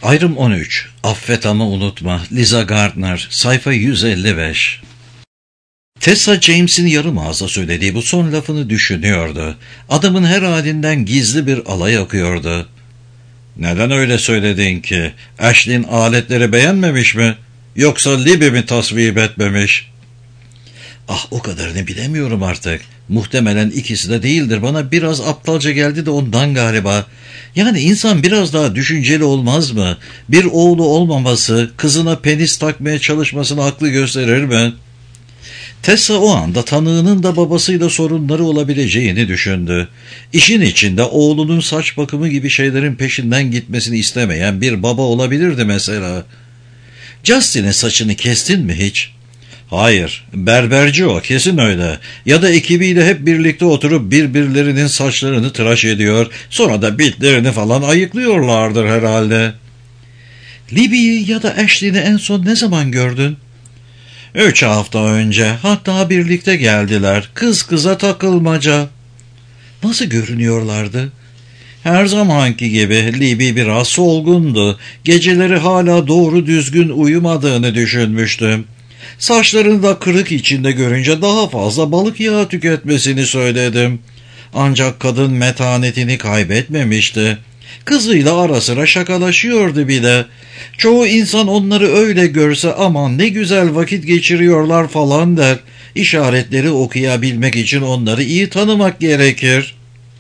Ayrım 13. Affet ama unutma. Liza Gardner. Sayfa 155. Tessa James'in yarım ağızla söylediği bu son lafını düşünüyordu. Adamın her halinden gizli bir alay akıyordu. Neden öyle söyledin ki? Ashley'in aletleri beğenmemiş mi? Yoksa Libby mi tasvip etmemiş? Ah, o kadarını bilemiyorum artık. Muhtemelen ikisi de değildir. Bana biraz aptalca geldi de ondan galiba. Yani insan biraz daha düşünceli olmaz mı? Bir oğlu olmaması, kızına penis takmaya çalışmasını haklı gösterir mi? Tessa o anda tanığının da babasıyla sorunları olabileceğini düşündü. İşin içinde oğlunun saç bakımı gibi şeylerin peşinden gitmesini istemeyen bir baba olabilirdi mesela. Justin'in saçını kestin mi hiç? Hayır, berberci o, kesin öyle. Ya da ekibiyle hep birlikte oturup birbirlerinin saçlarını tıraş ediyor, sonra da bitlerini falan ayıklıyorlardır herhalde. Libby'yi ya da Ashley'ni en son ne zaman gördün? 3 hafta önce, hatta birlikte geldiler. Kız kıza takılmaca. Nasıl görünüyorlardı? Her zamanki gibi. Libby biraz solgundu. Geceleri hala doğru düzgün uyumadığını düşünmüştüm. Saçlarını da kırık içinde görünce daha fazla balık yağı tüketmesini söyledim. Ancak kadın metanetini kaybetmemişti. Kızıyla ara sıra şakalaşıyordu bile. Çoğu insan onları öyle görse aman ne güzel vakit geçiriyorlar falan der. İşaretleri okuyabilmek için onları iyi tanımak gerekir.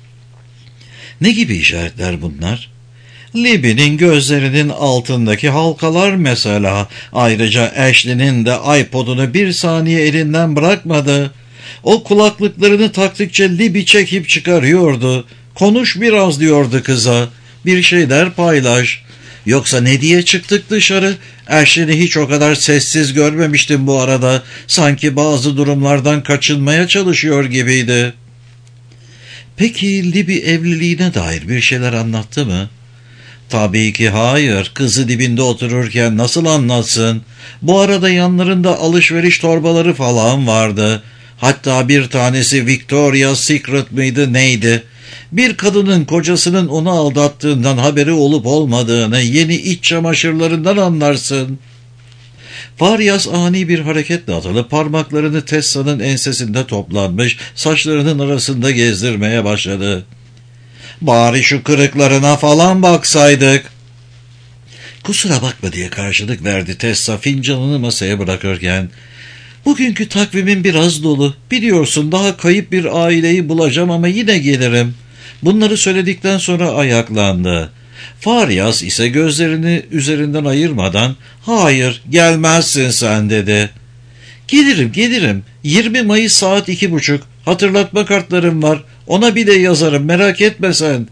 Ne gibi işaretler bunlar? Libby'nin gözlerinin altındaki halkalar mesela. Ayrıca Ashley'nin de iPod'unu bir saniye elinden bırakmadı. O kulaklıklarını taktıkça Libby çekip çıkarıyordu. Konuş biraz diyordu kıza. Bir şeyler paylaş. Yoksa ne diye çıktık dışarı? Ashley'i hiç o kadar sessiz görmemiştim bu arada. Sanki bazı durumlardan kaçınmaya çalışıyor gibiydi. Peki Libby evliliğine dair bir şeyler anlattı mı? Tabii ki hayır. Kızı dibinde otururken nasıl anlatsın? Bu arada yanlarında alışveriş torbaları falan vardı. Hatta bir tanesi Victoria's Secret mıydı neydi? Bir kadının kocasının onu aldattığından haberi olup olmadığını yeni iç çamaşırlarından anlarsın. Farias ani bir hareketle atılıp parmaklarını Tessa'nın ensesinde toplanmış saçlarının arasında gezdirmeye başladı. Bari şu kırıklarına falan baksaydık. Kusura bakma diye karşılık verdi Tessa fincanını masaya bırakırken. Bugünkü takvimim biraz dolu. Biliyorsun daha kayıp bir aileyi bulacağım ama yine gelirim. Bunları söyledikten sonra ayaklandı. Farias ise gözlerini üzerinden ayırmadan hayır gelmezsin sen dedi. Gelirim 20 Mayıs saat 2:30 hatırlatma kartlarım var ona bile yazarım merak etme sen.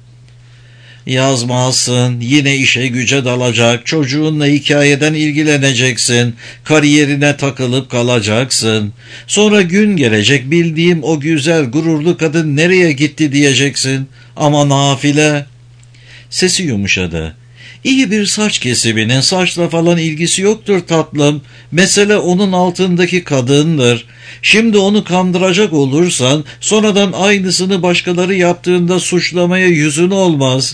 Yazmazsın yine işe güce dalacak çocuğunla hikayeden ilgileneceksin kariyerine takılıp kalacaksın sonra gün gelecek bildiğim o güzel gururlu kadın nereye gitti diyeceksin ama nafile. Sesi yumuşadı. İyi bir saç kesiminin saçla falan ilgisi yoktur tatlım. Mesele onun altındaki kadındır. Şimdi onu kandıracak olursan sonradan aynısını başkaları yaptığında suçlamaya yüzün olmaz.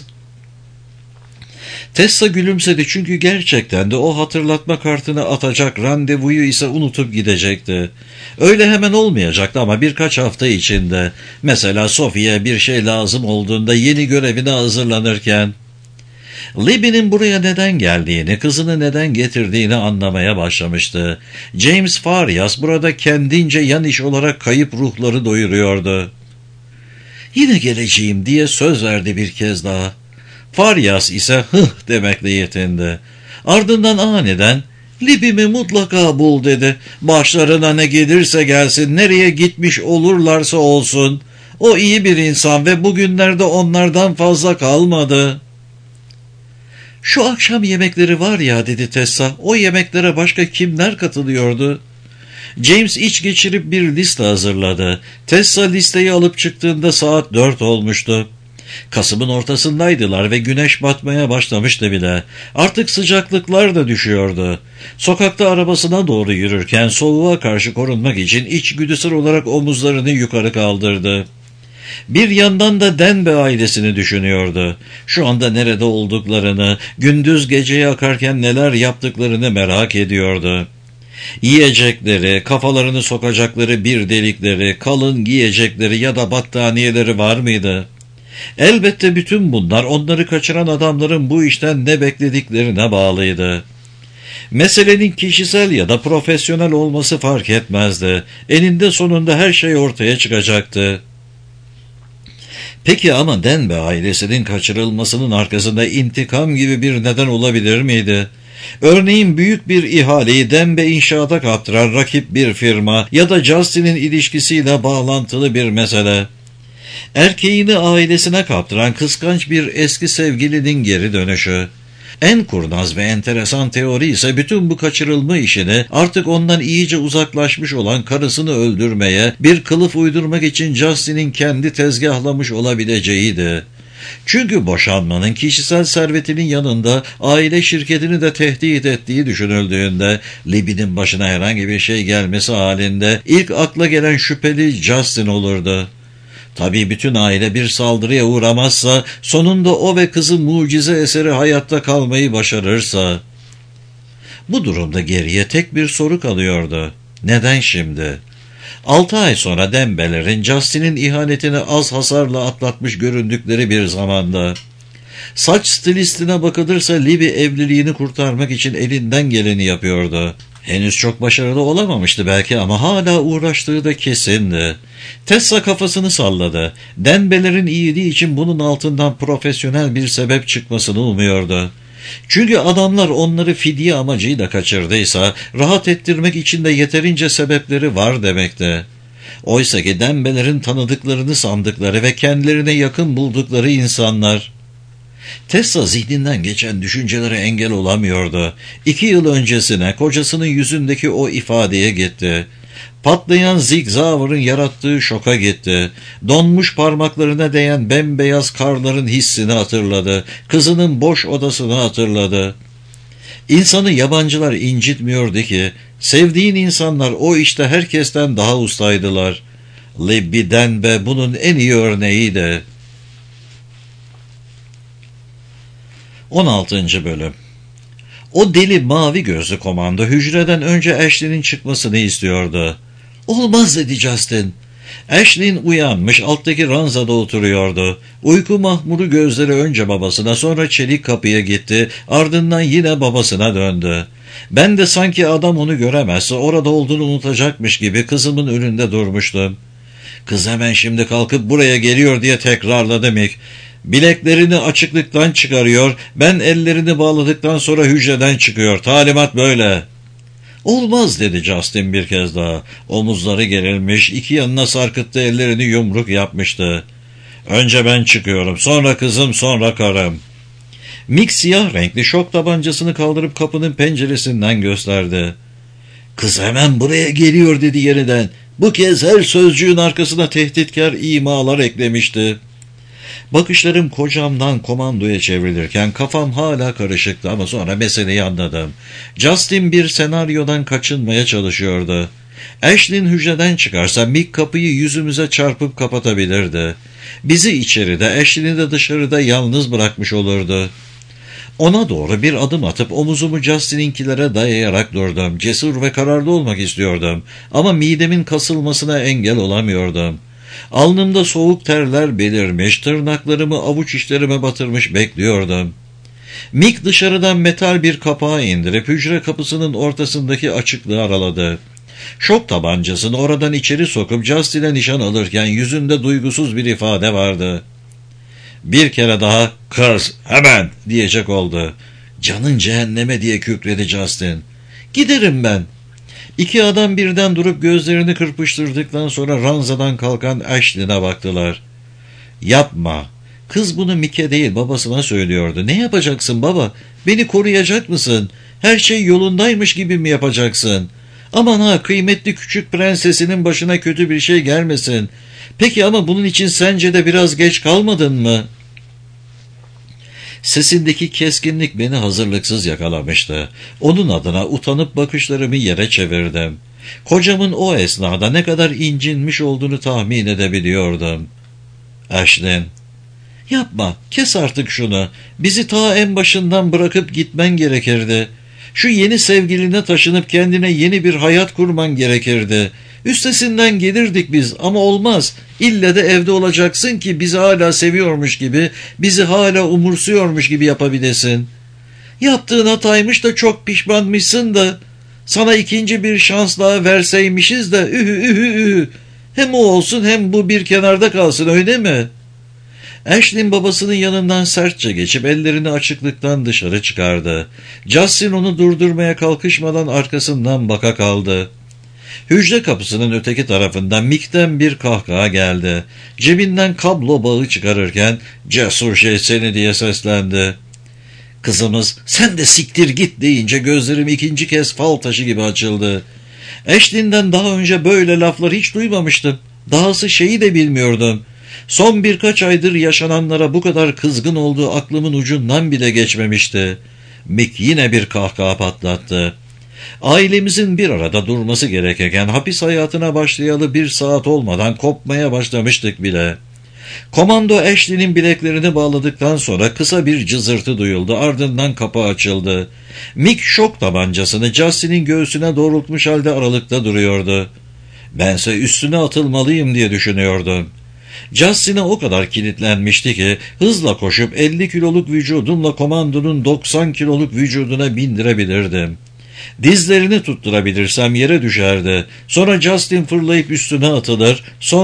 Tessa gülümsedi çünkü gerçekten de o hatırlatma kartını atacak randevuyu ise unutup gidecekti. Öyle hemen olmayacaktı ama birkaç hafta içinde. Mesela Sophie'ye bir şey lazım olduğunda yeni görevine hazırlanırken. Libby'nin buraya neden geldiğini, kızını neden getirdiğini anlamaya başlamıştı. James Farias burada kendince yan iş olarak kayıp ruhları doyuruyordu. Yine geleceğim diye söz verdi bir kez daha. Farias ise hıh demekle yetindi. Ardından aniden Libby'mi mutlaka bul dedi. Başlarına ne gelirse gelsin, nereye gitmiş olurlarsa olsun. O iyi bir insan ve bugünlerde onlardan fazla kalmadı. Şu akşam yemekleri var ya dedi Tessa. O yemeklere başka kimler katılıyordu? James iç geçirip bir liste hazırladı. Tessa listeyi alıp çıktığında saat 4 olmuştu. Kasım'ın ortasındaydılar ve güneş batmaya başlamıştı bile. Artık sıcaklıklar da düşüyordu. Sokakta arabasına doğru yürürken soğuğa karşı korunmak için içgüdüsel olarak omuzlarını yukarı kaldırdı. Bir yandan da Denbe ailesini düşünüyordu. Şu anda nerede olduklarını, gündüz geceyi akarken neler yaptıklarını merak ediyordu. Yiyecekleri, kafalarını sokacakları bir delikleri, kalın giyecekleri ya da battaniyeleri var mıydı? Elbette bütün bunlar onları kaçıran adamların bu işten ne beklediklerine bağlıydı. Meselenin kişisel ya da profesyonel olması fark etmezdi. Eninde sonunda her şey ortaya çıkacaktı. Peki ama Denbe ailesinin kaçırılmasının arkasında intikam gibi bir neden olabilir miydi? Örneğin büyük bir ihaleyi Denbe inşaata kaptıran rakip bir firma ya da Justin'in ilişkisiyle bağlantılı bir mesele. Erkeğini ailesine kaptıran kıskanç bir eski sevgilinin geri dönüşü. En kurnaz ve enteresan teori ise bütün bu kaçırılma işini artık ondan iyice uzaklaşmış olan karısını öldürmeye, bir kılıf uydurmak için Justin'in kendi tezgahlamış olabileceğiydi. Çünkü boşanmanın kişisel servetinin yanında aile şirketini de tehdit ettiği düşünüldüğünde, Libby'nin başına herhangi bir şey gelmesi halinde ilk akla gelen şüpheli Justin olurdu. Tabii bütün aile bir saldırıya uğramazsa, sonunda o ve kızı mucize eseri hayatta kalmayı başarırsa. Bu durumda geriye tek bir soru kalıyordu. Neden şimdi? 6 ay sonra Denbe'lerin Justin'in ihanetini az hasarla atlatmış göründükleri bir zamanda. Saç stilistine bakılırsa Libby evliliğini kurtarmak için elinden geleni yapıyordu. Henüz çok başarılı olamamıştı belki ama hala uğraştığı da kesindi. Tessa kafasını salladı. Denbe'lerin iyiliği için bunun altından profesyonel bir sebep çıkmasını umuyordu. Çünkü adamlar onları fidye amacıyla kaçırdıysa, rahat ettirmek için de yeterince sebepleri var demekti. Oysa ki Denbe'lerin tanıdıklarını sandıkları ve kendilerine yakın buldukları insanlar. Tessa zihninden geçen düşüncelere engel olamıyordu. 2 yıl öncesine kocasının yüzündeki o ifadeye gitti. Patlayan Zig Zauer'ın yarattığı şoka gitti. Donmuş parmaklarına değen bembeyaz karların hissini hatırladı. Kızının boş odasını hatırladı. İnsanı yabancılar incitmiyordu ki. Sevdiğin insanlar o işte herkesten daha ustaydılar. Libby Denbe bunun en iyi örneğiydi. 16. Bölüm. O deli mavi gözlü komando hücreden önce Ashley'nin çıkmasını istiyordu. "Olmaz," dedi Justin. Ashley'in uyanmış alttaki ranzada oturuyordu. Uyku mahmuru gözleri önce babasına, sonra çelik kapıya gitti, ardından yine babasına döndü. Ben de sanki adam onu göremezse orada olduğunu unutacakmış gibi kızımın önünde durmuştum. Kız hemen şimdi kalkıp buraya geliyor diye tekrarladı Mick. Bileklerini açıklıktan çıkarıyor, ben ellerini bağladıktan sonra hücreden çıkıyor. Talimat böyle. "Olmaz," dedi Justin bir kez daha. Omuzları gerilmiş, iki yanına sarkıttı, ellerini yumruk yapmıştı. "Önce ben çıkıyorum, sonra kızım, sonra karım." Mick siyah renkli şok tabancasını kaldırıp kapının penceresinden gösterdi. "Kız hemen buraya geliyor," dedi yeniden. Bu kez her sözcüğün arkasına tehditkar imalar eklemişti. Bakışlarım kocamdan komandoya çevrilirken kafam hala karışıktı ama sonra meseleyi anladım. Justin bir senaryodan kaçınmaya çalışıyordu. Ashley'in hücreden çıkarsa Mick kapıyı yüzümüze çarpıp kapatabilirdi. Bizi içeride, Ashley'ni de dışarıda yalnız bırakmış olurdu. Ona doğru bir adım atıp omuzumu Justin'inkilere dayayarak durdum. Cesur ve kararlı olmak istiyordum ama midemin kasılmasına engel olamıyordum. Alnımda soğuk terler belirmiş, tırnaklarımı avuç içlerime batırmış bekliyordum. Mick dışarıdan metal bir kapağı indirip hücre kapısının ortasındaki açıklığı araladı. Şok tabancasını oradan içeri sokup Justin'e nişan alırken yüzünde duygusuz bir ifade vardı. Bir kere daha "Kız, hemen!" diyecek oldu. "Canın cehenneme," diye kükredi Justin. "Giderim ben." İki adam birden durup gözlerini kırpıştırdıktan sonra ranzadan kalkan Ashley'ne baktılar. "Yapma." Kız bunu Mick'e değil babasına söylüyordu. "Ne yapacaksın baba? Beni koruyacak mısın? Her şey yolundaymış gibi mi yapacaksın? Aman ha, kıymetli küçük prensesinin başına kötü bir şey gelmesin. Peki ama bunun için sence de biraz geç kalmadın mı?" Sesindeki keskinlik beni hazırlıksız yakalamıştı. Onun adına utanıp bakışlarımı yere çevirdim. Kocamın o esnada ne kadar incinmiş olduğunu tahmin edebiliyordum. Ashlyn, yapma, kes artık şunu. Bizi ta en başından bırakıp gitmen gerekirdi. Şu yeni sevgiline taşınıp kendine yeni bir hayat kurman gerekirdi. Üstesinden gelirdik biz ama olmaz. İlle de evde olacaksın ki bizi hala seviyormuş gibi, bizi hala umursuyormuş gibi yapabilesin. Yaptığın hataymış da çok pişmanmışsın da, sana ikinci bir şans daha verseymişiz de ühü. Hem o olsun hem bu bir kenarda kalsın, öyle mi? Ashlyn babasının yanından sertçe geçip ellerini açıklıktan dışarı çıkardı. Justin onu durdurmaya kalkışmadan arkasından baka kaldı. Hücre kapısının öteki tarafından Mick'ten bir kahkaha geldi. Cebinden kablo bağı çıkarırken "Cesur şey seni" diye seslendi. Kızımız "sen de siktir git" deyince gözlerim ikinci kez fal taşı gibi açıldı. Ashlyn'den daha önce böyle laflar hiç duymamıştım. Dahası şeyi de bilmiyordum. Son birkaç aydır yaşananlara bu kadar kızgın olduğu aklımın ucundan bile geçmemişti. Mick yine bir kahkaha patlattı. Ailemizin bir arada durması gerekirken hapis hayatına başlayalı 1 saat olmadan kopmaya başlamıştık bile. Komando Ashley'nin bileklerini bağladıktan sonra kısa bir cızırtı duyuldu, ardından kapı açıldı. Mick şok tabancasını Justin'in göğsüne doğrultmuş halde aralıkta duruyordu. Bense üstüne atılmalıyım diye düşünüyordum. Justin'e o kadar kilitlenmişti ki hızla koşup 50 kiloluk vücudumla komandonun 90 kiloluk vücuduna bindirebilirdim. Dizlerini tutturabilirsem yere düşerdi. Sonra Justin fırlayıp üstüne atılır.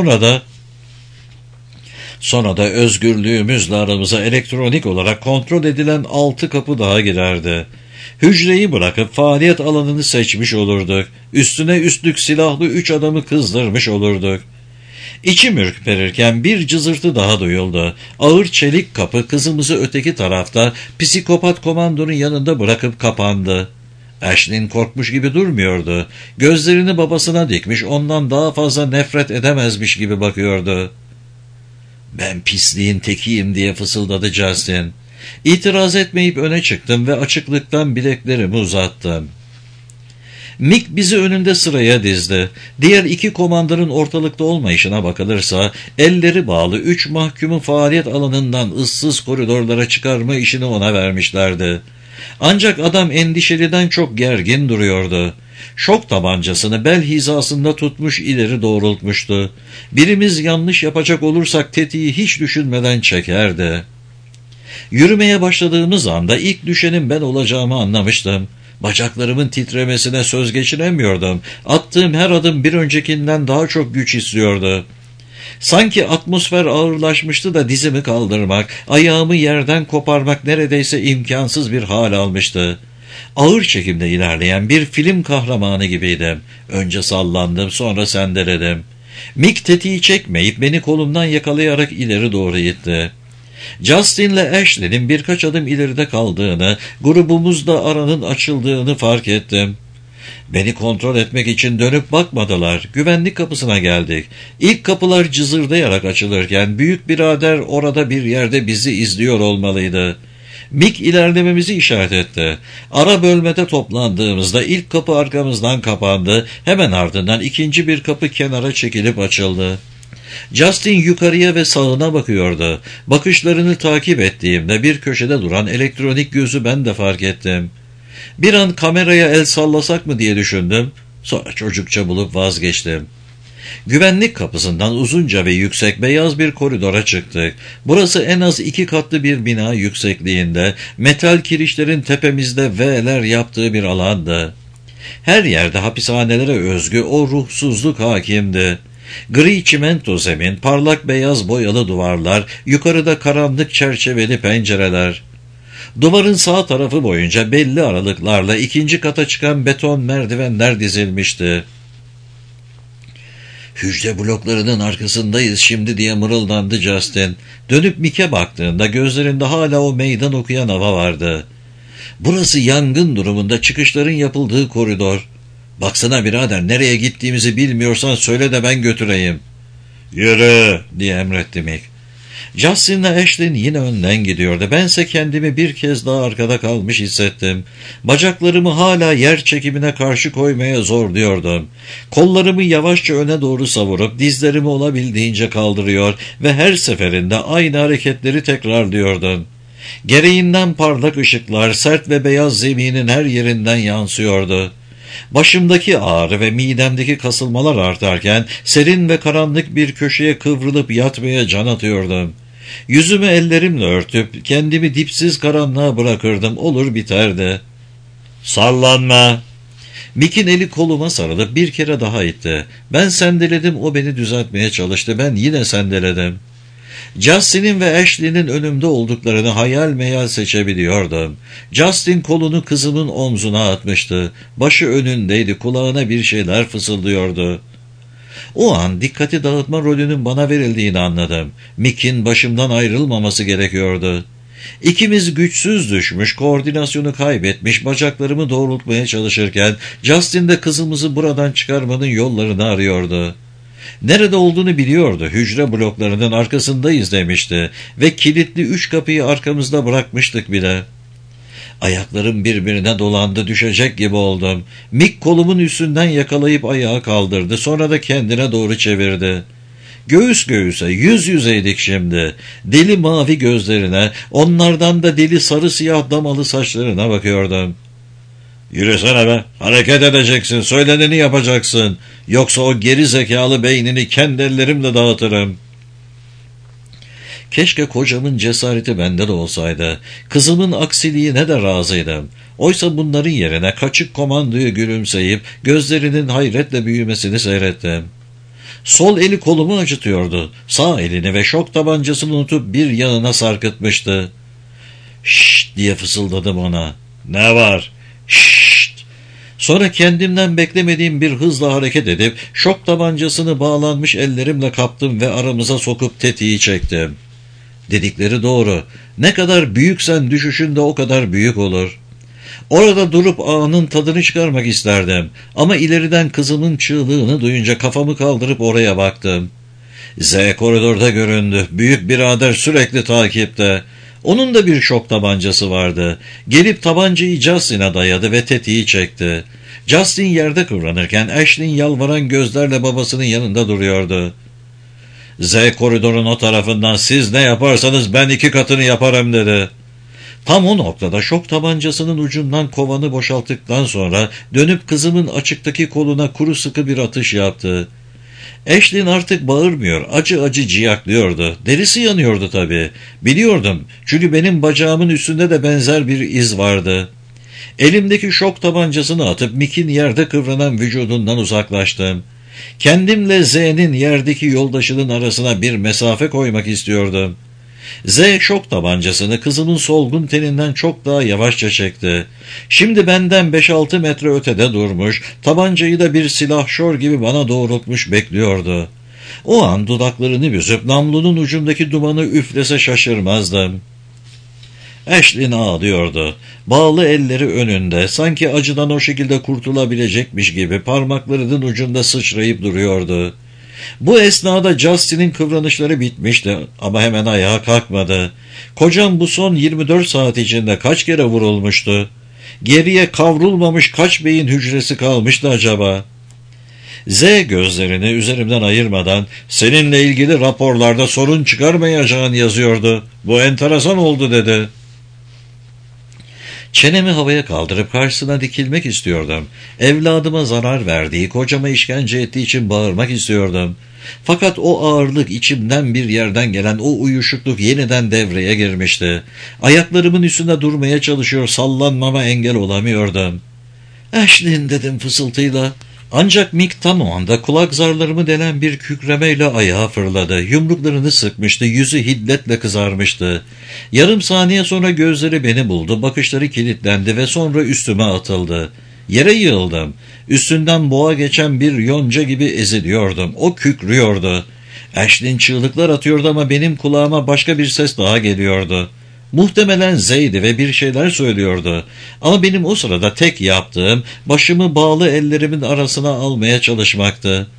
Sonra da özgürlüğümüzle aramıza elektronik olarak kontrol edilen 6 kapı daha girerdi. Hücreyi bırakıp faaliyet alanını seçmiş olurduk. Üstüne üstlük silahlı 3 adamı kızdırmış olurduk. İçim ürperirken bir cızırtı daha duyuldu. Ağır çelik kapı kızımızı öteki tarafta psikopat komandonun yanında bırakıp kapandı. Ashlyn korkmuş gibi durmuyordu. Gözlerini babasına dikmiş, ondan daha fazla nefret edemezmiş gibi bakıyordu. "Ben pisliğin tekiyim" diye fısıldadı Justin. İtiraz etmeyip öne çıktım ve açıklıktan bileklerimi uzattım. Mick bizi önünde sıraya dizdi. Diğer 2 komandanın ortalıkta olmayışına bakılırsa, elleri bağlı 3 mahkumu faaliyet alanından ıssız koridorlara çıkarma işini ona vermişlerdi. Ancak adam endişeliden çok gergin duruyordu. Şok tabancasını bel hizasında tutmuş ileri doğrultmuştu. Birimiz yanlış yapacak olursak tetiği hiç düşünmeden çekerdi. Yürümeye başladığımız anda ilk düşenin ben olacağımı anlamıştım. Bacaklarımın titremesine söz geçiremiyordum. Attığım her adım bir öncekinden daha çok güç istiyordu. Sanki atmosfer ağırlaşmıştı da dizimi kaldırmak, ayağımı yerden koparmak neredeyse imkansız bir hal almıştı. Ağır çekimde ilerleyen bir film kahramanı gibiydim. Önce sallandım, sonra sendeledim. Mick tetiği çekmeyip beni kolumdan yakalayarak ileri doğru itti. Justin'le Ashley'nin birkaç adım ileride kaldığını, grubumuzda aranın açıldığını fark ettim. Beni kontrol etmek için dönüp bakmadılar. Güvenlik kapısına geldik. İlk kapılar cızırdayarak açılırken büyük birader orada bir yerde bizi izliyor olmalıydı. Mick ilerlememizi işaret etti. Ara bölmede toplandığımızda ilk kapı arkamızdan kapandı. Hemen ardından ikinci bir kapı kenara çekilip açıldı. Justin yukarıya ve sağına bakıyordu. Bakışlarını takip ettiğimde bir köşede duran elektronik gözü ben de fark ettim. Bir an kameraya el sallasak mı diye düşündüm. Sonra çocukça bulup vazgeçtim. Güvenlik kapısından uzunca ve yüksek beyaz bir koridora çıktık. Burası en az 2 katlı bir bina yüksekliğinde, metal kirişlerin tepemizde V'ler yaptığı bir alandı. Her yerde hapishanelere özgü o ruhsuzluk hakimdi. Gri çimento zemin, parlak beyaz boyalı duvarlar, yukarıda karanlık çerçeveli pencereler. Duvarın sağ tarafı boyunca belli aralıklarla 2. kata çıkan beton merdivenler dizilmişti. "Hücre bloklarının arkasındayız şimdi" diye mırıldandı Justin. Dönüp Mick'e baktığında gözlerinde hala o meydan okuyan hava vardı. "Burası yangın durumunda çıkışların yapıldığı koridor. Baksana birader, nereye gittiğimizi bilmiyorsan söyle de ben götüreyim." "Yürü" diye emretti Mick. Justin'le Ashlyn yine önden gidiyordu. Bense kendimi bir kez daha arkada kalmış hissettim. Bacaklarımı hala yer çekimine karşı koymaya zorluyordum. Kollarımı yavaşça öne doğru savurup dizlerimi olabildiğince kaldırıyor ve her seferinde aynı hareketleri tekrarlıyordum. Gereğinden parlak ışıklar sert ve beyaz zeminin her yerinden yansıyordu. Başımdaki ağrı ve midemdeki kasılmalar artarken serin ve karanlık bir köşeye kıvrılıp yatmaya can atıyordum. Yüzümü ellerimle örtüp kendimi dipsiz karanlığa bırakırdım, olur biterdi. "Sallanma!" Mick'in eli koluma sarılıp bir kere daha itti. Ben sendeledim, o beni düzeltmeye çalıştı. Ben yine sendeledim. Justin'in ve Ashley'nin önümde olduklarını hayal meyal seçebiliyordum. Justin kolunu kızımın omzuna atmıştı. Başı önündeydi, kulağına bir şeyler fısıldıyordu. O an dikkati dağıtma rolünün bana verildiğini anladım. Mick'in başımdan ayrılmaması gerekiyordu. İkimiz güçsüz düşmüş, koordinasyonu kaybetmiş, bacaklarımı doğrultmaya çalışırken Justin de kızımızı buradan çıkarmanın yollarını arıyordu. Nerede olduğunu biliyordu. Hücre bloklarının arkasındayız demişti ve kilitli 3 kapıyı arkamızda bırakmıştık bile. Ayaklarım birbirine dolandı, düşecek gibi oldum. Mick kolumun üstünden yakalayıp ayağa kaldırdı, sonra da kendine doğru çevirdi. Göğüs göğüse, yüz yüzeydik şimdi. Deli mavi gözlerine, onlardan da deli sarı siyah damalı saçlarına bakıyordum. "Yürüsene be, hareket edeceksin, söyleneni yapacaksın. Yoksa o geri zekalı beynini kendi ellerimle dağıtırım." Keşke kocamın cesareti bende de olsaydı. Kızımın aksiliğine de razıydım. Oysa bunların yerine kaçık komandoya gülümseyip gözlerinin hayretle büyümesini seyrettim. Sol eli kolumu acıtıyordu. Sağ elini ve şok tabancasını unutup bir yanına sarkıtmıştı. "Şşt!" diye fısıldadım ona. "Ne var?" "Şşt!" Sonra kendimden beklemediğim bir hızla hareket edip şok tabancasını bağlanmış ellerimle kaptım ve aramıza sokup tetiği çektim. Dedikleri doğru. Ne kadar büyüksen düşüşün de o kadar büyük olur. Orada durup anın tadını çıkarmak isterdim. Ama ileriden kızımın çığlığını duyunca kafamı kaldırıp oraya baktım. Z koridorda göründü. Büyük birader sürekli takipte. Onun da bir şok tabancası vardı. Gelip tabancayı Justin'e dayadı ve tetiği çekti. Justin yerde kıvranırken Ashlyn yalvaran gözlerle babasının yanında duruyordu. "Z koridorun o tarafından siz ne yaparsanız ben 2 katını yaparım," dedi. Tam o noktada şok tabancasının ucundan kovanı boşalttıktan sonra dönüp kızımın açıktaki koluna kuru sıkı bir atış yaptı. Ashlyn artık bağırmıyor, acı acı ciyaklıyordu. Derisi yanıyordu tabii. Biliyordum, çünkü benim bacağımın üstünde de benzer bir iz vardı. Elimdeki şok tabancasını atıp Mick'in yerde kıvranan vücudundan uzaklaştım. Kendimle Z'nin yerdeki yoldaşının arasına bir mesafe koymak istiyordum. Z şok tabancasını kızımın solgun teninden çok daha yavaşça çekti. Şimdi benden 5-6 metre ötede durmuş, tabancayı da bir silahşor gibi bana doğrultmuş bekliyordu. O an dudaklarını büzüp namlunun ucundaki dumanı üflese şaşırmazdım. Ashlyn ağlıyordu. Bağlı elleri önünde, sanki acıdan o şekilde kurtulabilecekmiş gibi parmaklarının ucunda sıçrayıp duruyordu. Bu esnada Justin'in kıvranışları bitmişti ama hemen ayağa kalkmadı. Kocam bu son 24 saat içinde kaç kere vurulmuştu? Geriye kavrulmamış kaç beyin hücresi kalmıştı acaba? Z gözlerini üzerimden ayırmadan "Seninle ilgili raporlarda sorun çıkarmayacağın yazıyordu. Bu enteresan oldu," dedi. Çenemi havaya kaldırıp karşısına dikilmek istiyordum. Evladıma zarar verdiği, kocama işkence ettiği için bağırmak istiyordum. Fakat o ağırlık, içimden bir yerden gelen o uyuşukluk yeniden devreye girmişti. Ayaklarımın üstünde durmaya çalışıyor, sallanmama engel olamıyordum. "Ashlyn," dedim fısıltıyla. Ancak Mick tam o anda kulak zarlarımı delen bir kükremeyle ayağa fırladı. Yumruklarını sıkmıştı, yüzü hiddetle kızarmıştı. Yarım saniye sonra gözleri beni buldu, bakışları kilitlendi ve sonra üstüme atıldı. Yere yığıldım. Üstünden boğa geçen bir yonca gibi eziliyordum. O kükrüyordu. Ashlyn çığlıklar atıyordu ama benim kulağıma başka bir ses daha geliyordu. Muhtemelen Z'ydi ve bir şeyler söylüyordu. Ama benim o sırada tek yaptığım başımı bağlı ellerimin arasına almaya çalışmaktı.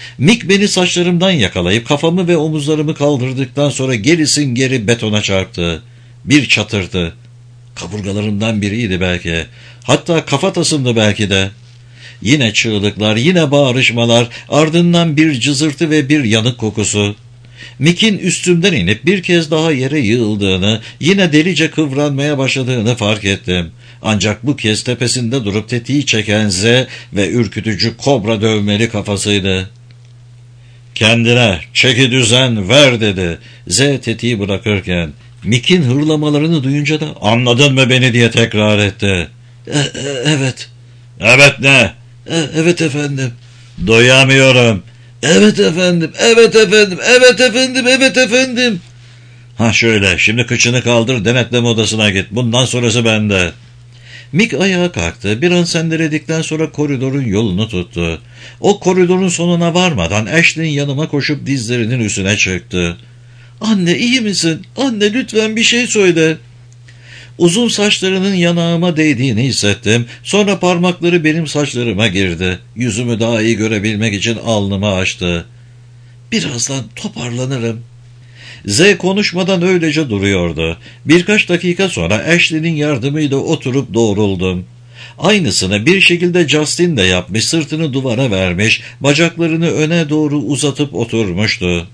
Mick beni saçlarımdan yakalayıp kafamı ve omuzlarımı kaldırdıktan sonra gerisin geri betona çarptı. Bir çatırdı. Kaburgalarımdan biriydi belki. Hatta kafatasımdı belki de. Yine çığlıklar, yine bağırışmalar, ardından bir cızırtı ve bir yanık kokusu. Mick'in üstümden inip bir kez daha yere yığıldığını, yine delice kıvranmaya başladığını fark ettim. Ancak bu kez tepesinde durup tetiği çeken Z ve ürkütücü kobra dövmeli kafasıydı. "Kendine çeki düzen ver," dedi Z tetiği bırakırken. Mick'in hırlamalarını duyunca da "Anladın mı beni?" diye tekrar etti. Evet. Evet ne? Evet efendim. Duyamıyorum. Evet efendim, evet efendim, evet efendim, evet efendim. Ha şöyle, şimdi kıçını kaldır, denetleme odasına git. Bundan sonrası bende. Mick ayağa kalktı. Bir an sendeledikten sonra koridorun yolunu tuttu. O koridorun sonuna varmadan Ashley'in yanıma koşup dizlerinin üstüne çıktı. "Anne, iyi misin? Anne, lütfen bir şey söyle." Uzun saçlarının yanağıma değdiğini hissettim. Sonra parmakları benim saçlarıma girdi. Yüzümü daha iyi görebilmek için alnımı açtı. "Birazdan toparlanırım." Z konuşmadan öylece duruyordu. Birkaç dakika sonra Ashley'nin yardımıyla oturup doğruldum. Aynısını bir şekilde Justin de yapmış, sırtını duvara vermiş, bacaklarını öne doğru uzatıp oturmuştu.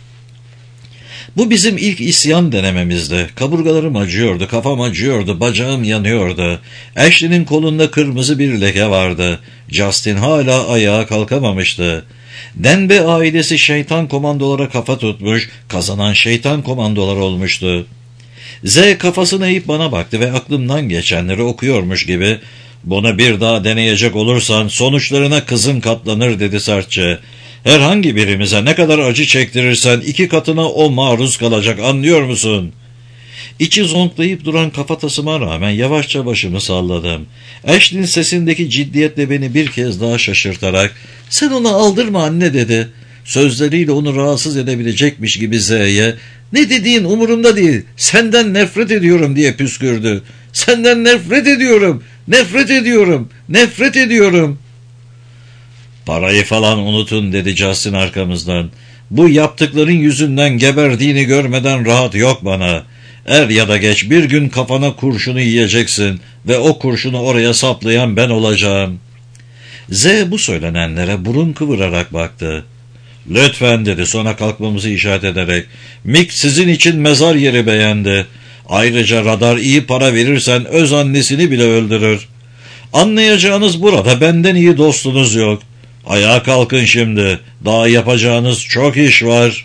Bu bizim ilk isyan denememizdi. Kaburgalarım acıyordu, kafam acıyordu, bacağım yanıyordu. Ashley'nin kolunda kırmızı bir leke vardı. Justin hala ayağa kalkamamıştı. Denbe ailesi şeytan komandolara kafa tutmuş, kazanan şeytan komandolar olmuştu. Z kafasını eğip bana baktı ve aklımdan geçenleri okuyormuş gibi "Bunu bir daha deneyecek olursan sonuçlarına kızın katlanır," dedi sertçe. "Herhangi birimize ne kadar acı çektirirsen 2 katına o maruz kalacak, anlıyor musun?" İçi zonklayıp duran kafatasıma rağmen yavaşça başımı salladım. Ashley'nin sesindeki ciddiyetle beni bir kez daha şaşırtarak "Sen ona aldırma anne," dedi. Sözleriyle onu rahatsız edebilecekmiş gibi Z'ye "Ne dediğin umurumda değil, senden nefret ediyorum," diye püskürdü. "Senden nefret ediyorum, nefret ediyorum, nefret ediyorum." "Parayı falan unutun," dedi Justin arkamızdan. "Bu yaptıkların yüzünden geberdiğini görmeden rahat yok bana. Er ya da geç bir gün kafana kurşunu yiyeceksin ve o kurşunu oraya saplayan ben olacağım." Z bu söylenenlere burun kıvırarak baktı. "Lütfen," dedi sonra kalkmamızı işaret ederek. "Mick sizin için mezar yeri beğendi. Ayrıca radar iyi para verirsen öz annesini bile öldürür. Anlayacağınız burada benden iyi dostunuz yok. Ayağa kalkın şimdi. Daha yapacağınız çok iş var."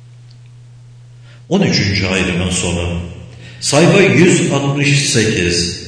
13. ayrımın sonu. Sayfa 168.